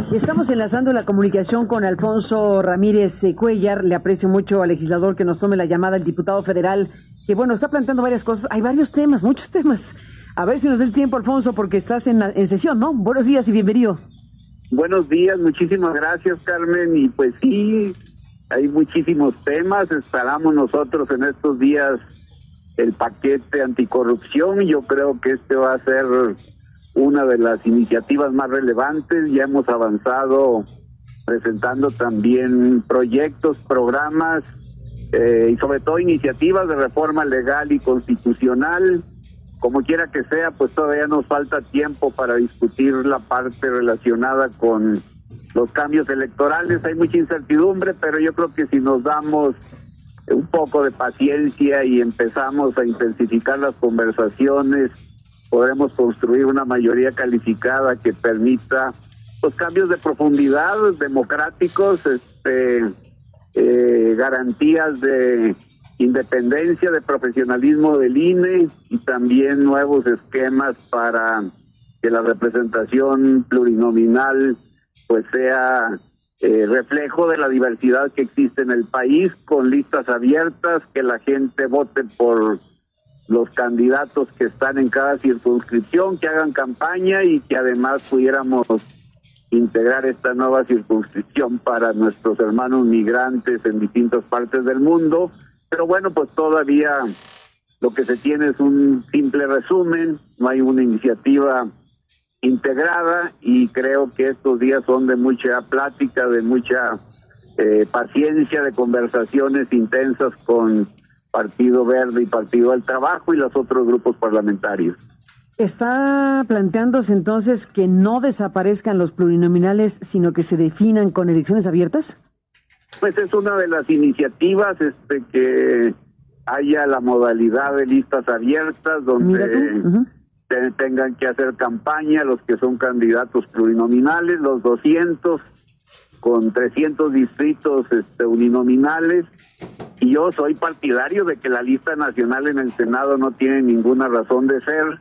Estamos enlazando la comunicación con Alfonso Ramírez Cuéllar. Le aprecio mucho al legislador que nos tome la llamada, el diputado federal, que está planteando varias cosas. Hay varios temas, muchos temas. A ver si nos da el tiempo, Alfonso, porque estás en sesión, ¿no? Buenos días y bienvenido. Buenos días, muchísimas gracias, Carmen. Y pues sí, hay muchísimos temas. Esperamos nosotros en estos días el paquete anticorrupción. Yo creo que este va a ser una de las iniciativas más relevantes. Ya hemos avanzado presentando también proyectos, programas y sobre todo iniciativas de reforma legal y constitucional. Como quiera que sea, pues todavía nos falta tiempo para discutir la parte relacionada con los cambios electorales. Hay mucha incertidumbre, pero yo creo que si nos damos un poco de paciencia y empezamos a intensificar las conversaciones, podremos construir una mayoría calificada que permita los cambios de profundidad democráticos, garantías de independencia, de profesionalismo del INE y también nuevos esquemas para que la representación plurinominal pues sea reflejo de la diversidad que existe en el país, con listas abiertas, que la gente vote por los candidatos que están en cada circunscripción, que hagan campaña y que además pudiéramos integrar esta nueva circunscripción para nuestros hermanos migrantes en distintas partes del mundo. Pero bueno, pues todavía lo que se tiene es un simple resumen, no hay una iniciativa integrada y creo que estos días son de mucha plática, de mucha paciencia, de conversaciones intensas con Partido Verde y Partido del Trabajo y los otros grupos parlamentarios. ¿Está planteándose entonces que no desaparezcan los plurinominales, sino que se definan con elecciones abiertas? Pues es una de las iniciativas, que haya la modalidad de listas abiertas donde tengan que hacer campaña los que son candidatos plurinominales, los 200 con 300 distritos uninominales. Y yo soy partidario de que la lista nacional en el Senado no tiene ninguna razón de ser.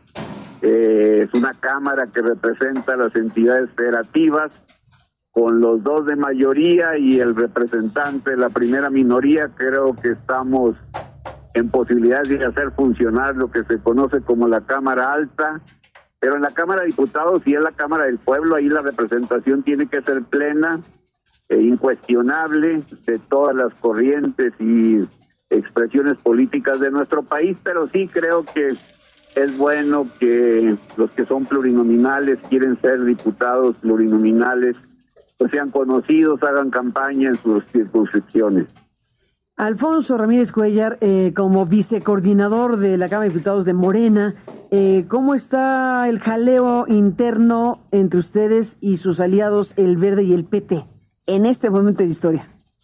Es una cámara que representa a las entidades federativas. Con los dos de mayoría y el representante de la primera minoría, creo que estamos en posibilidades de hacer funcionar lo que se conoce como la Cámara Alta. Pero en la Cámara de Diputados, si es la Cámara del Pueblo, ahí la representación tiene que ser plena, incuestionable de todas las corrientes y expresiones políticas de nuestro país. Pero sí creo que es bueno que los que son plurinominales, quieren ser diputados plurinominales, pues sean conocidos, hagan campaña en sus circunscripciones. Alfonso Ramírez Cuéllar, como vicecoordinador de la Cámara de Diputados de Morena, ¿cómo está el jaleo interno entre ustedes y sus aliados, el Verde y el PT, en este momento de historia?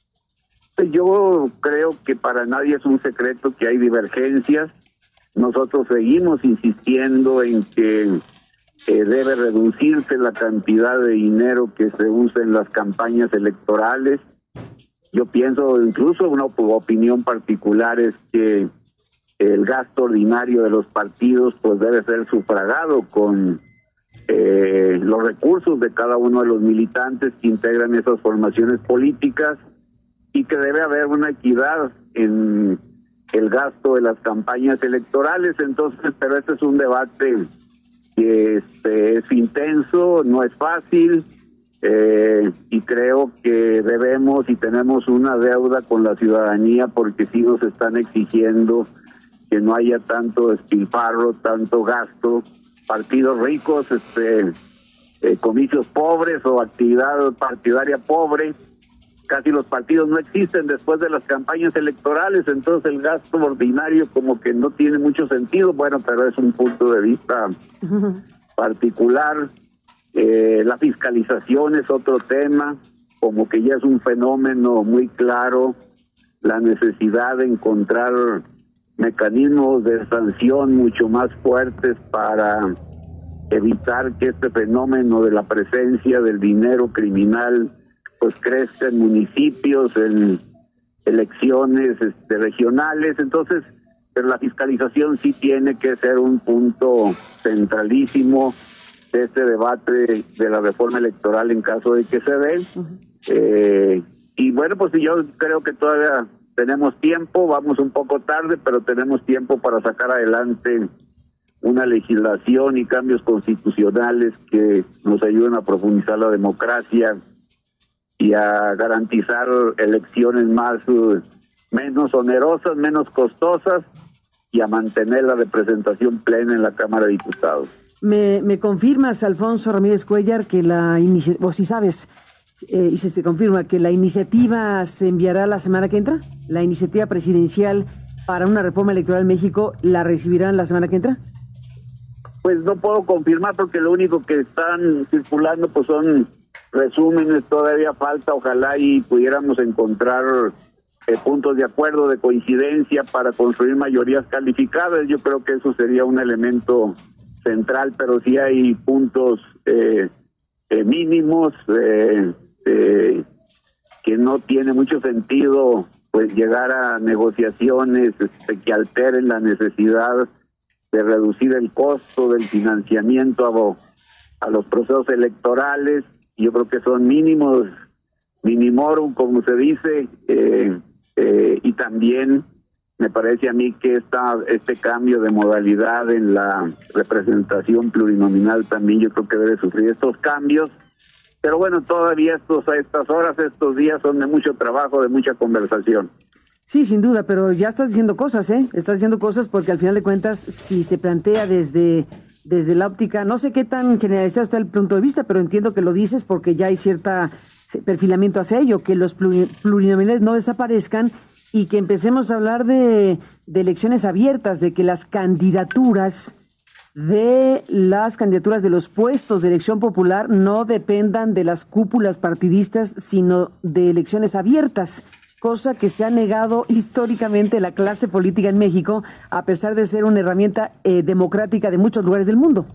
Yo creo que para nadie es un secreto que hay divergencias. Nosotros seguimos insistiendo en que debe reducirse la cantidad de dinero que se usa en las campañas electorales. Yo pienso, incluso una opinión particular es que el gasto ordinario de los partidos pues debe ser sufragado con los recursos de cada uno de los militantes que integran esas formaciones políticas y que debe haber una equidad en el gasto de las campañas electorales. Entonces, pero este es un debate que es intenso, no es fácil, y creo que debemos y tenemos una deuda con la ciudadanía porque sí nos están exigiendo que no haya tanto despilfarro, tanto gasto, partidos ricos, comicios pobres o actividad partidaria pobre. Casi los partidos no existen después de las campañas electorales, entonces el gasto ordinario como que no tiene mucho sentido. Bueno, pero es un punto de vista particular. La fiscalización es otro tema, como que ya es un fenómeno muy claro, la necesidad de encontrar mecanismos de sanción mucho más fuertes para evitar que este fenómeno de la presencia del dinero criminal pues crezca en municipios, en elecciones regionales. Entonces, pero la fiscalización sí tiene que ser un punto centralísimo de este debate de la reforma electoral en caso de que se dé. Y bueno, pues yo creo que todavía tenemos tiempo, vamos un poco tarde, pero tenemos tiempo para sacar adelante una legislación y cambios constitucionales que nos ayuden a profundizar la democracia y a garantizar elecciones menos onerosas, menos costosas, y a mantener la representación plena en la Cámara de Diputados. ¿Me confirmas, Alfonso Ramírez Cuéllar, que o si sabes, y se confirma que la iniciativa se enviará la semana que entra? ¿La iniciativa presidencial para una reforma electoral en México la recibirán la semana que entra? Pues no puedo confirmar porque lo único que están circulando pues son resúmenes, todavía falta, ojalá y pudiéramos encontrar puntos de acuerdo, de coincidencia para construir mayorías calificadas. Yo creo que eso sería un elemento central, pero sí hay puntos mínimos que no tiene mucho sentido pues llegar a negociaciones que alteren la necesidad de reducir el costo del financiamiento a los procesos electorales. Yo creo que son mínimos, minimorum, como se dice, y también me parece a mí que este cambio de modalidad en la representación plurinominal también yo creo que debe sufrir estos cambios. Pero bueno, todavía a estas horas, estos días son de mucho trabajo, de mucha conversación. Sí, sin duda, pero ya estás diciendo cosas, ¿eh? Estás diciendo cosas porque al final de cuentas, si se plantea desde la óptica, no sé qué tan generalizado está el punto de vista, pero entiendo que lo dices porque ya hay cierta perfilamiento hacia ello, que los plurinominales no desaparezcan y que empecemos a hablar de elecciones abiertas, de que las candidaturas de los puestos de elección popular no dependan de las cúpulas partidistas, sino de elecciones abiertas, cosa que se ha negado históricamente la clase política en México, a pesar de ser una herramienta democrática de muchos lugares del mundo.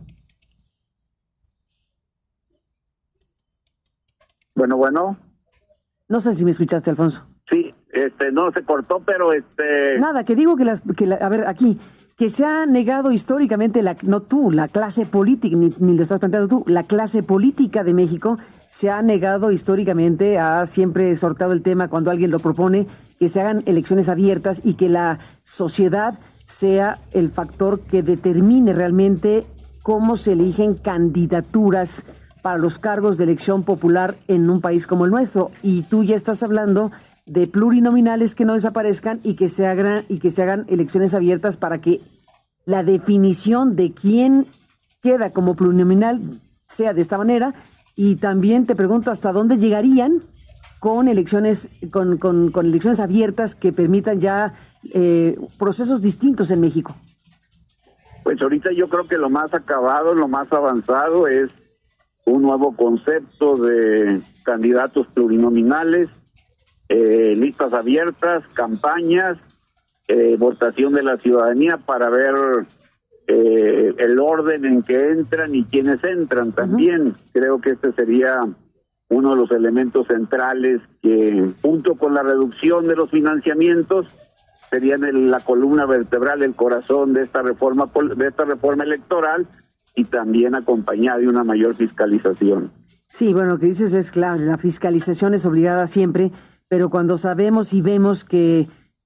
Bueno. No sé si me escuchaste, Alfonso. Sí, no se cortó, pero Nada, que digo a ver, aquí, que se ha negado históricamente, la clase política, ni lo estás planteando tú, la clase política de México se ha negado históricamente, ha siempre sorteado el tema cuando alguien lo propone, que se hagan elecciones abiertas y que la sociedad sea el factor que determine realmente cómo se eligen candidaturas para los cargos de elección popular en un país como el nuestro. Y tú ya estás hablando de plurinominales que no desaparezcan y que se hagan elecciones abiertas para que la definición de quién queda como plurinominal sea de esta manera. Y también te pregunto hasta dónde llegarían con elecciones con elecciones abiertas que permitan ya procesos distintos en México. Pues ahorita yo creo que lo más acabado, lo más avanzado es un nuevo concepto de candidatos plurinominales, listas abiertas, campañas, votación de la ciudadanía para ver el orden en que entran y quiénes entran también. Creo que este sería uno de los elementos centrales que, junto con la reducción de los financiamientos, serían la columna vertebral, el corazón de esta reforma electoral, y también acompañada de una mayor fiscalización. Sí, bueno, lo que dices es claro, la fiscalización es obligada siempre, pero cuando sabemos y vemos que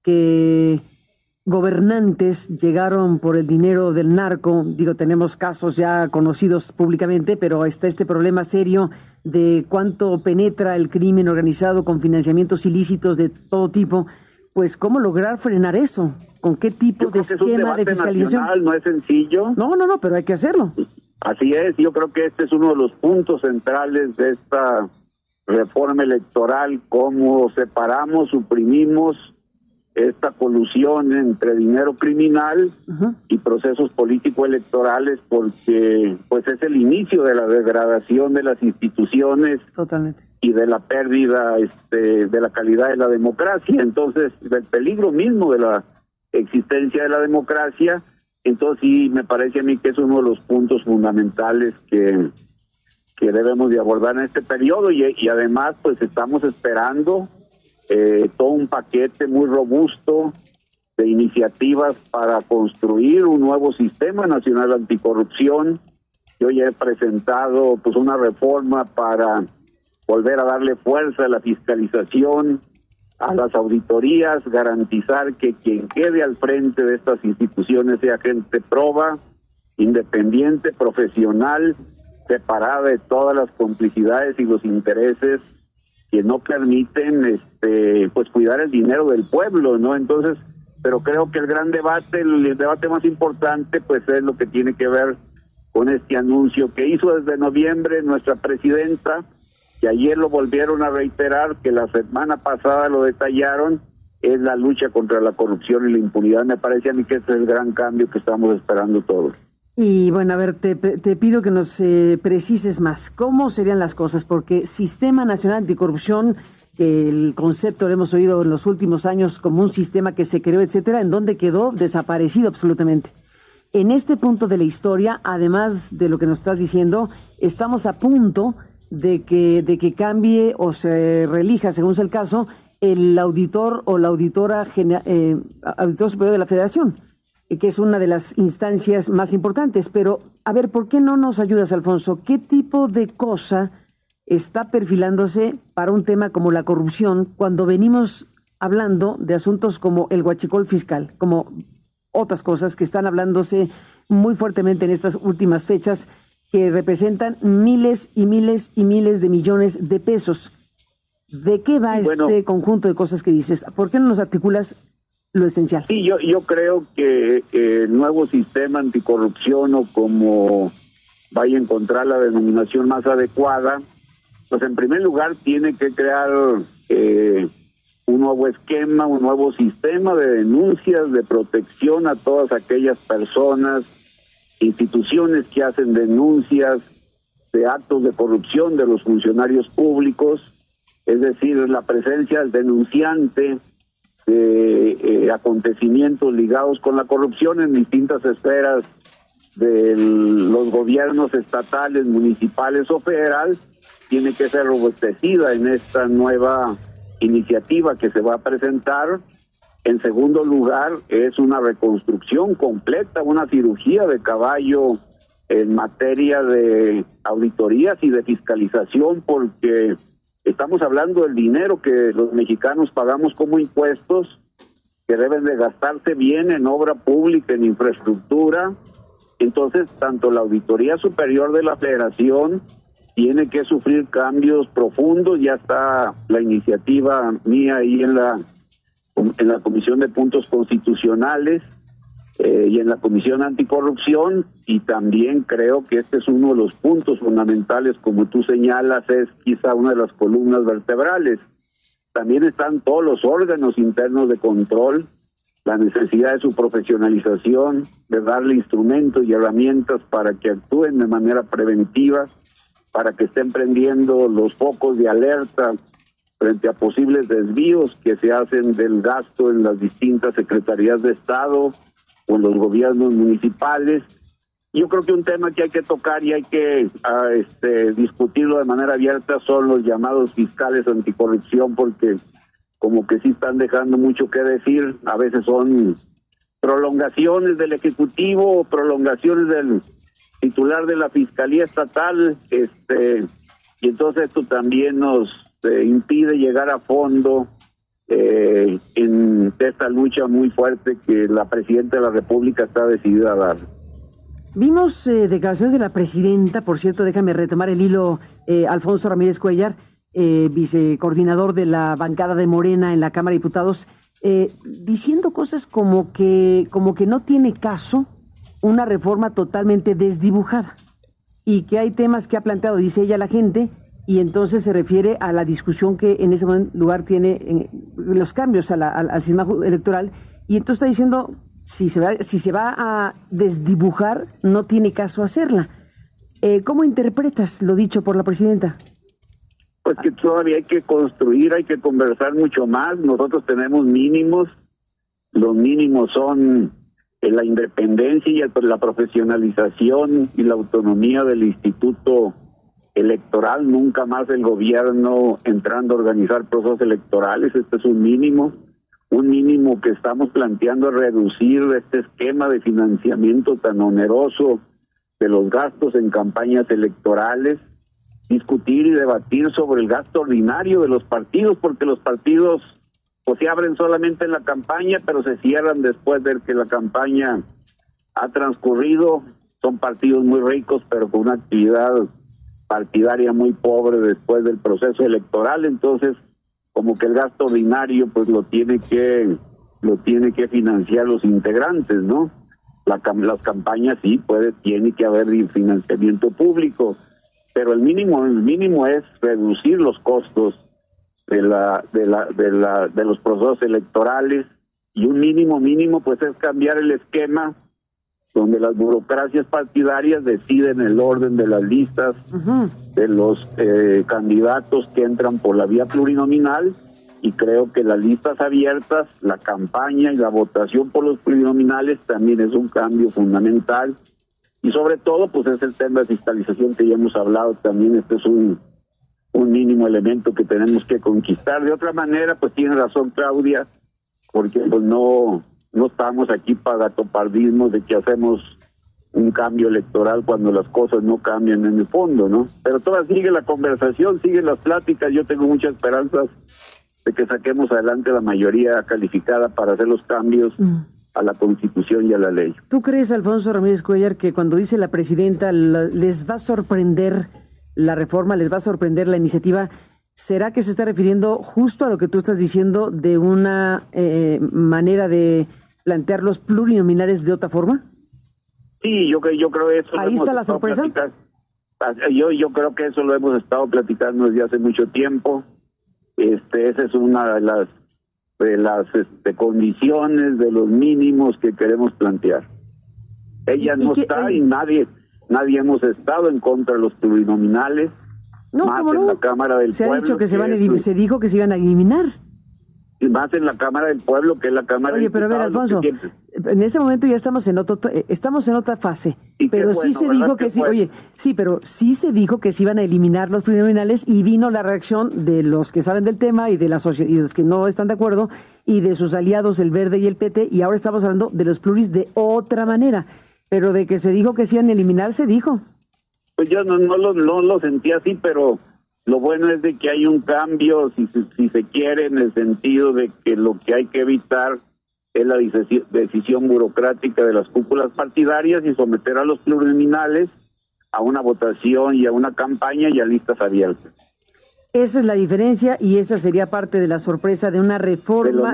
gobernantes llegaron por el dinero del narco, tenemos casos ya conocidos públicamente, pero está este problema serio de cuánto penetra el crimen organizado con financiamientos ilícitos de todo tipo, pues ¿cómo lograr frenar eso? ¿Con qué tipo de esquema de fiscalización? Nacional, no es sencillo. No, pero hay que hacerlo. Así es, yo creo que este es uno de los puntos centrales de esta reforma electoral, cómo separamos, suprimimos esta colusión entre dinero criminal y procesos político-electorales, porque pues es el inicio de la degradación de las instituciones. Totalmente. Y de la pérdida de la calidad de la democracia, entonces del peligro mismo de la existencia de la democracia. Entonces sí, me parece a mí que es uno de los puntos fundamentales que debemos de abordar en este periodo, y además pues estamos esperando todo un paquete muy robusto de iniciativas para construir un nuevo sistema nacional anticorrupción Yo ya he presentado pues una reforma para volver a darle fuerza a la fiscalización, a las auditorías, garantizar que quien quede al frente de estas instituciones sea gente proba, independiente, profesional, separada de todas las complicidades y los intereses que no permiten pues cuidar el dinero del pueblo, ¿no? Entonces, pero creo que el gran debate, el debate más importante, pues es lo que tiene que ver con este anuncio que hizo desde noviembre nuestra presidenta, que ayer lo volvieron a reiterar, que la semana pasada lo detallaron, es la lucha contra la corrupción y la impunidad. Me parece a mí que este es el gran cambio que estamos esperando todos. Y bueno, a ver, te pido que nos precises más. ¿Cómo serían las cosas? Porque Sistema Nacional Anticorrupción, que el concepto lo hemos oído en los últimos años como un sistema que se creó, etcétera, ¿en dónde quedó? Desaparecido absolutamente. En este punto de la historia, además de lo que nos estás diciendo, estamos a punto de que cambie o se reelija, según sea el caso, el auditor o la auditora auditor superior de la Federación, que es una de las instancias más importantes. Pero, a ver, ¿por qué no nos ayudas, Alfonso? ¿Qué tipo de cosa está perfilándose para un tema como la corrupción cuando venimos hablando de asuntos como el huachicol fiscal, como otras cosas que están hablándose muy fuertemente en estas últimas fechas, que representan miles y miles y miles de millones de pesos? ¿De qué va este conjunto de cosas que dices? ¿Por qué no nos articulas lo esencial? Sí, yo creo que el nuevo sistema anticorrupción, o como vaya a encontrar la denominación más adecuada, pues en primer lugar tiene que crear un nuevo esquema, un nuevo sistema de denuncias, de protección a todas aquellas personas, instituciones que hacen denuncias de actos de corrupción de los funcionarios públicos, es decir, la presencia del denunciante de acontecimientos ligados con la corrupción en distintas esferas de los gobiernos estatales, municipales o federal, tiene que ser robustecida en esta nueva iniciativa que se va a presentar. En segundo lugar, es una reconstrucción completa, una cirugía de caballo en materia de auditorías y de fiscalización, porque estamos hablando del dinero que los mexicanos pagamos como impuestos, que deben de gastarse bien en obra pública, en infraestructura. Entonces, tanto la Auditoría Superior de la Federación tiene que sufrir cambios profundos. Ya está la iniciativa mía ahí en la Comisión de Puntos Constitucionales y en la Comisión Anticorrupción, y también creo que este es uno de los puntos fundamentales, como tú señalas, es quizá una de las columnas vertebrales. También están todos los órganos internos de control, la necesidad de su profesionalización, de darle instrumentos y herramientas para que actúen de manera preventiva, para que estén prendiendo los focos de alerta frente a posibles desvíos que se hacen del gasto en las distintas secretarías de Estado o en los gobiernos municipales. Yo creo que un tema que hay que tocar y hay que discutirlo de manera abierta son los llamados fiscales anticorrupción, porque como que sí están dejando mucho que decir. A veces son prolongaciones del Ejecutivo o prolongaciones del titular de la Fiscalía Estatal, y entonces esto también nos impide llegar a fondo en esta lucha muy fuerte que la Presidenta de la República está decidida a dar. Vimos declaraciones de la Presidenta, por cierto, déjame retomar el hilo, Alfonso Ramírez Cuéllar, vicecoordinador de la bancada de Morena en la Cámara de Diputados, diciendo cosas como que no tiene caso una reforma totalmente desdibujada y que hay temas que ha planteado, dice ella, la gente, y entonces se refiere a la discusión que en ese lugar tiene los cambios al sistema electoral, y entonces está diciendo, si se va a desdibujar, no tiene caso hacerla. ¿Cómo interpretas lo dicho por la Presidenta? Pues que todavía hay que construir, hay que conversar mucho más. Nosotros tenemos mínimos. Los mínimos son la independencia y la profesionalización y la autonomía del Instituto Electoral. Nunca más el gobierno entrando a organizar procesos electorales. Este es un mínimo que estamos planteando, reducir este esquema de financiamiento tan oneroso de los gastos en campañas electorales, discutir y debatir sobre el gasto ordinario de los partidos, porque los partidos pues se abren solamente en la campaña, pero se cierran después de que la campaña ha transcurrido. Son partidos muy ricos, pero con una actividad partidaria muy pobre después del proceso electoral. Entonces, como que el gasto ordinario pues lo tiene que financiar los integrantes, ¿no? Las campañas sí tiene que haber financiamiento público, pero el mínimo es reducir los costos de los procesos electorales, y un mínimo pues es cambiar el esquema donde las burocracias partidarias deciden el orden de las listas de los candidatos que entran por la vía plurinominal, y creo que las listas abiertas, la campaña y la votación por los plurinominales también es un cambio fundamental. Y sobre todo pues es el tema de fiscalización que ya hemos hablado también. Este es un mínimo elemento que tenemos que conquistar. De otra manera, pues tiene razón Claudia, porque pues no estamos aquí para gatopardismos de que hacemos un cambio electoral cuando las cosas no cambian en el fondo, ¿no? Pero todavía sigue la conversación, siguen las pláticas. Yo tengo muchas esperanzas de que saquemos adelante la mayoría calificada para hacer los cambios a la Constitución y a la ley. ¿Tú crees, Alfonso Ramírez Cuéllar, que cuando dice la presidenta les va a sorprender la reforma, les va a sorprender la iniciativa? ¿Será que se está refiriendo justo a lo que tú estás diciendo, de una manera de plantear los plurinominales de otra forma? Sí, yo creo eso. ¿Ahí está la sorpresa? Yo creo que eso lo hemos estado platicando desde hace mucho tiempo. Esa es una de las condiciones, de los mínimos que queremos plantear. Ella no está, y nadie hemos estado en contra de los plurinominales. No, más ¿cómo en no? la Cámara del Pueblo. Se ha dicho que se dijo que se iban a eliminar. Y más en la Cámara del Pueblo, que es la Cámara. Oye, pero a ver, Alfonso, en este momento ya estamos en otra fase. Pero sí se dijo que sí, pero sí se dijo que se iban a eliminar los plurinominales, y vino la reacción de los que saben del tema y de y los que no están de acuerdo, y de sus aliados, el Verde y el PT, y ahora estamos hablando de los pluris de otra manera. Pero de que se dijo que se iban a eliminar, se dijo. Pues yo no lo sentí así, pero lo bueno es de que hay un cambio, si se quiere, en el sentido de que lo que hay que evitar es la decisión burocrática de las cúpulas partidarias, y someter a los plurinominales a una votación y a una campaña y a listas abiertas. Esa es la diferencia, y esa sería parte de la sorpresa de una reforma.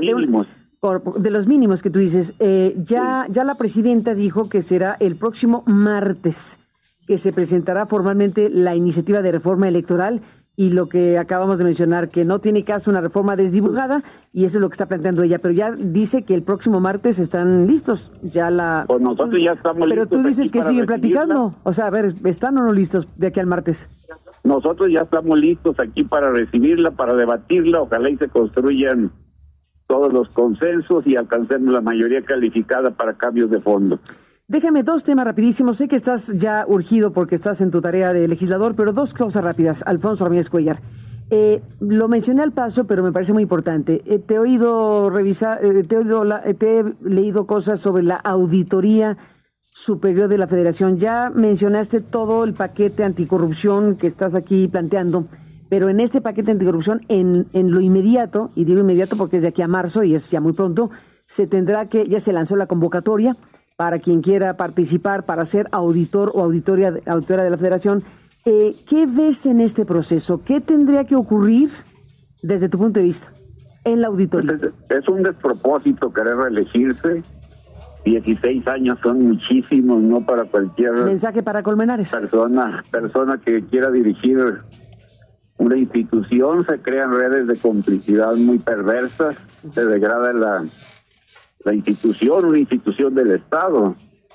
De los mínimos que tú dices. Ya la presidenta dijo que será el próximo martes que se presentará formalmente la iniciativa de reforma electoral, y lo que acabamos de mencionar, que no tiene caso una reforma desdibujada, y eso es lo que está planteando ella, pero ya dice que el próximo martes están listos. Pues nosotros ya estamos listos. Pero tú dices que siguen platicando. O sea, a ver, ¿están o no listos de aquí al martes? Nosotros ya estamos listos aquí para recibirla, para debatirla. Ojalá y se construyan todos los consensos y alcancemos la mayoría calificada para cambios de fondo. Déjame dos temas rapidísimos. Sé que estás ya urgido porque estás en tu tarea de legislador, pero dos cosas rápidas. Alfonso Ramírez Cuéllar, lo mencioné al paso, pero me parece muy importante. Te he oído revisar, te he leído cosas sobre la Auditoría Superior de la Federación. Ya mencionaste todo el paquete anticorrupción que estás aquí planteando, pero en este paquete anticorrupción, en lo inmediato, y digo inmediato porque es de aquí a marzo y es ya muy pronto, ya se lanzó la convocatoria para quien quiera participar para ser auditor o auditora de la Federación. ¿Qué ves en este proceso? ¿Qué tendría que ocurrir desde tu punto de vista en la auditoría? Pues es un despropósito querer reelegirse. 16 años son muchísimos, no para cualquier mensaje para Colmenares. Persona que quiera dirigir una institución. Se crean redes de complicidad muy perversas, se degrada la institución, una institución del Estado,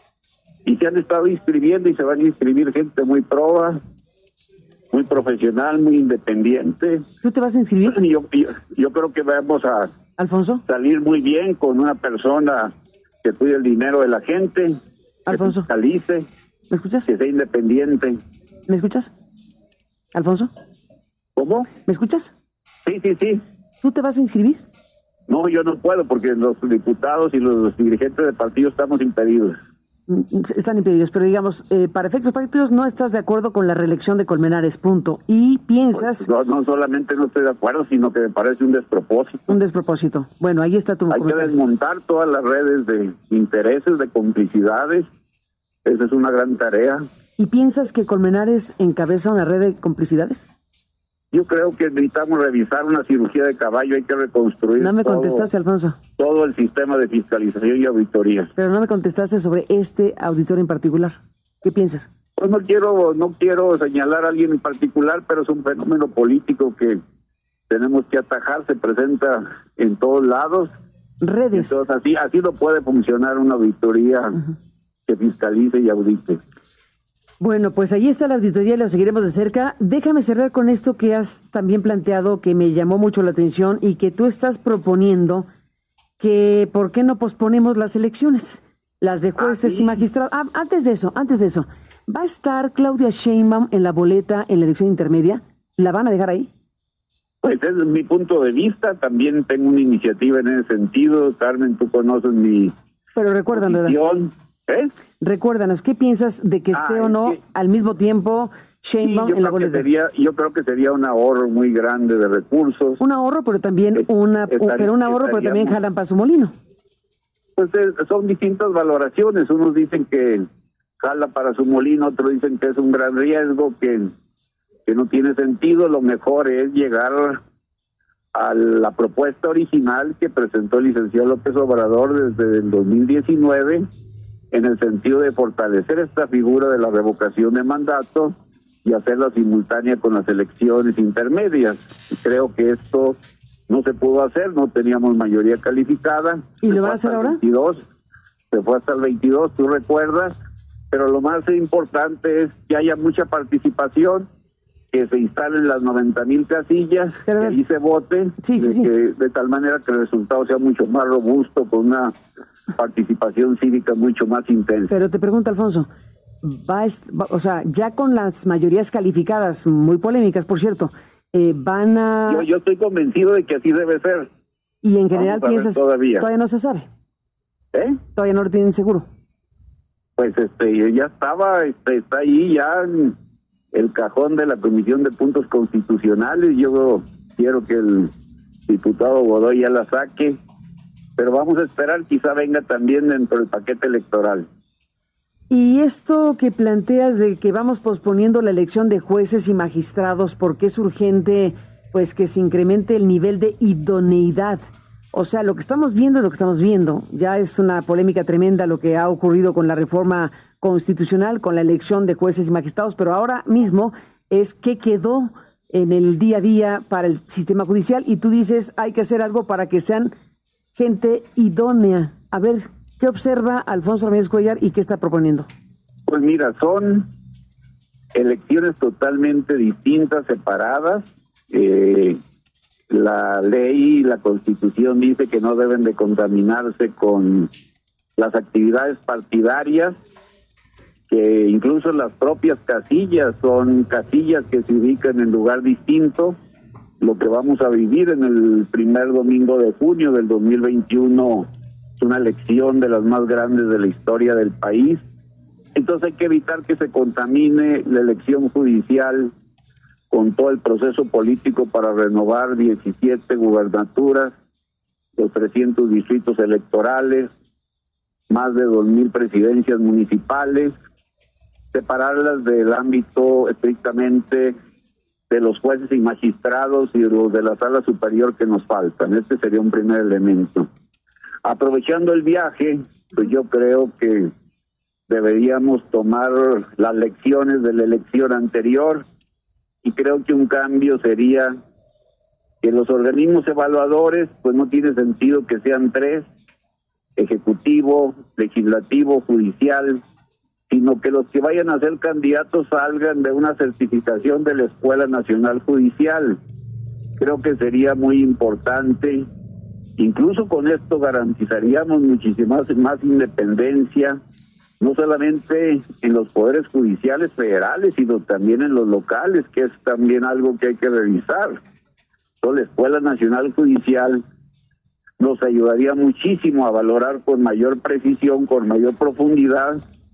y se han estado inscribiendo y se van a inscribir gente muy proba, muy profesional, muy independiente. ¿Tú te vas a inscribir? Yo creo que vamos a Alfonso salir muy bien con una persona que cuide el dinero de la gente, Alfonso, que fiscalice, ¿me escuchas? Que sea independiente. ¿Me escuchas, Alfonso? ¿Cómo? ¿Me escuchas? Sí. ¿Tú te vas a inscribir? No, yo no puedo porque los diputados y los dirigentes de partido estamos impedidos. Están impedidos, pero digamos, para efectos prácticos no estás de acuerdo con la reelección de Colmenares, punto. Y piensas... Pues no solamente no estoy de acuerdo, sino que me parece un despropósito. Un despropósito. Bueno, ahí está tu comentario. Hay que desmontar todas las redes de intereses, de complicidades. Esa es una gran tarea. ¿Y piensas que Colmenares encabeza una red de complicidades? Yo creo que necesitamos revisar una cirugía de caballo, hay que reconstruir. No me contestaste, Alfonso. Todo el sistema de fiscalización y auditoría. Pero no me contestaste sobre este auditor en particular. ¿Qué piensas? Pues no quiero señalar a alguien en particular, pero es un fenómeno político que tenemos que atajar, se presenta en todos lados. Redes. Entonces así no puede funcionar una auditoría que fiscalice y audite. Bueno, pues ahí está la auditoría y lo seguiremos de cerca. Déjame cerrar con esto que has también planteado, que me llamó mucho la atención y que tú estás proponiendo, que ¿por qué no posponemos las elecciones? Las de jueces y magistrados. Antes de eso, ¿va a estar Claudia Sheinbaum en la boleta en la elección intermedia? ¿La van a dejar ahí? Pues ese es mi punto de vista. También tengo una iniciativa en ese sentido. Carmen, tú conoces mi Pero recuérdame, recuérdanos, ¿qué piensas de que esté o no al mismo tiempo Sheinbaum en la boleta? Yo creo que sería un ahorro muy grande de recursos. Un ahorro, pero también también jalan para su molino. Pues son distintas valoraciones. Unos dicen que jala para su molino, otros dicen que es un gran riesgo, que no tiene sentido. Lo mejor es llegar a la propuesta original que presentó el licenciado López Obrador desde el 2019, en el sentido de fortalecer esta figura de la revocación de mandato y hacerla simultánea con las elecciones intermedias. Creo que esto no se pudo hacer, no teníamos mayoría calificada. ¿Y lo van a hacer ahora? Se fue hasta el 22, tú recuerdas, pero lo más importante es que haya mucha participación, que se instalen las 90,000 casillas, que ahí se vote, de tal manera que el resultado sea mucho más robusto, con una participación cívica mucho más intensa. Pero te pregunto, Alfonso, o sea, ya con las mayorías calificadas, muy polémicas, por cierto, van a... Yo estoy convencido de que así debe ser. Y en general piensas, todavía no se sabe. Todavía no lo tienen seguro. Pues ya está ahí ya en el cajón de la Comisión de Puntos Constitucionales. Yo quiero que el diputado Godoy ya la saque, pero vamos a esperar, quizá venga también dentro del paquete electoral. Y esto que planteas de que vamos posponiendo la elección de jueces y magistrados porque es urgente, pues que se incremente el nivel de idoneidad. O sea, lo que estamos viendo es lo que estamos viendo. Ya es una polémica tremenda lo que ha ocurrido con la reforma constitucional, con la elección de jueces y magistrados, pero ahora mismo es qué quedó en el día a día para el sistema judicial, y tú dices hay que hacer algo para que sean gente idónea. A ver, ¿qué observa Alfonso Ramírez Cuéllar y qué está proponiendo? Pues mira, son elecciones totalmente distintas, separadas. La ley y la Constitución dice que no deben de contaminarse con las actividades partidarias, que incluso las propias casillas son casillas que se ubican en lugar distinto. Lo que vamos a vivir en el primer domingo de junio del 2021 es una elección de las más grandes de la historia del país. Entonces hay que evitar que se contamine la elección judicial con todo el proceso político para renovar 17 gubernaturas, los 300 distritos electorales, más de 2,000 presidencias municipales, separarlas del ámbito estrictamente de los jueces y magistrados y los de la sala superior que nos faltan. Este sería un primer elemento. Aprovechando el viaje, pues yo creo que deberíamos tomar las lecciones de la elección anterior, y creo que un cambio sería que los organismos evaluadores, pues no tiene sentido que sean 3, ejecutivo, legislativo, judicial, sino que los que vayan a ser candidatos salgan de una certificación de la Escuela Nacional Judicial. Creo que sería muy importante. Incluso con esto garantizaríamos muchísima más independencia, no solamente en los poderes judiciales federales, sino también en los locales, que es también algo que hay que revisar. La Escuela Nacional Judicial nos ayudaría muchísimo a valorar con mayor precisión, con mayor profundidad,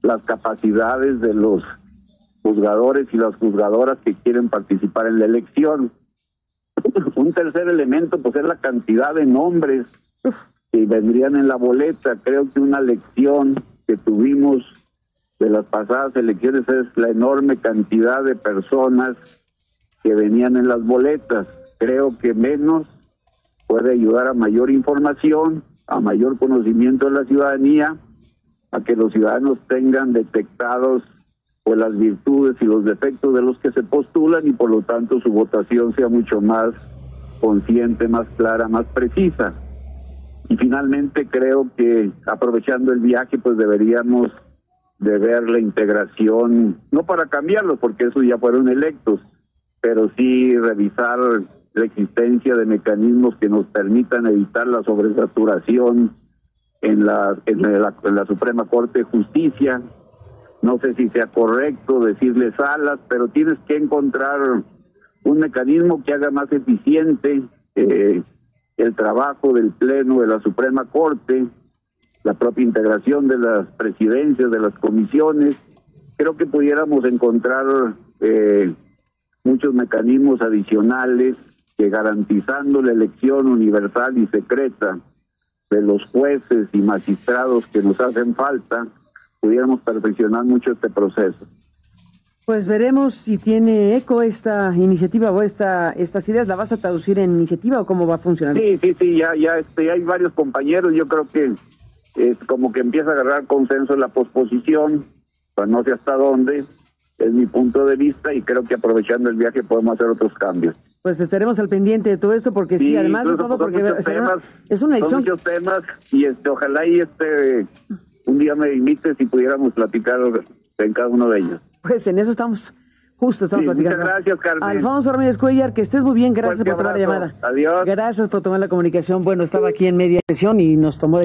las capacidades de los juzgadores y las juzgadoras que quieren participar en la elección. Un tercer elemento, pues, es la cantidad de nombres que vendrían en la boleta. Creo que una lección que tuvimos de las pasadas elecciones es la enorme cantidad de personas que venían en las boletas. Creo que menos puede ayudar a mayor información, a mayor conocimiento de la ciudadanía, a que los ciudadanos tengan detectados pues las virtudes y los defectos de los que se postulan y por lo tanto su votación sea mucho más consciente, más clara, más precisa. Y finalmente creo que aprovechando el viaje pues deberíamos de ver la integración, no para cambiarlos porque esos ya fueron electos, pero sí revisar la existencia de mecanismos que nos permitan evitar la sobresaturación en la Suprema Corte de Justicia. No sé si sea correcto decirle salas, pero tienes que encontrar un mecanismo que haga más eficiente el trabajo del Pleno de la Suprema Corte, la propia integración de las presidencias, de las comisiones. Creo que pudiéramos encontrar muchos mecanismos adicionales que garantizando la elección universal y secreta de los jueces y magistrados que nos hacen falta, pudiéramos perfeccionar mucho este proceso. Pues veremos si tiene eco esta iniciativa o estas ideas. ¿La vas a traducir en iniciativa o cómo va a funcionar? Sí, ya hay varios compañeros. Yo creo que es como que empieza a agarrar consenso en la posposición, pues no sé hasta dónde, es mi punto de vista, y creo que aprovechando el viaje podemos hacer otros cambios. Pues estaremos al pendiente de todo esto, porque sí, además de todo, porque es una elección. Son muchos temas, y ojalá y un día me invites y pudiéramos platicar en cada uno de ellos. Pues en eso estamos. Justo estamos platicando. Muchas gracias, Carmen. Alfonso Ramírez Cuéllar, que estés muy bien, gracias por tomar la llamada. Adiós. Gracias por tomar la comunicación. Bueno, estaba aquí en media sesión y nos tomó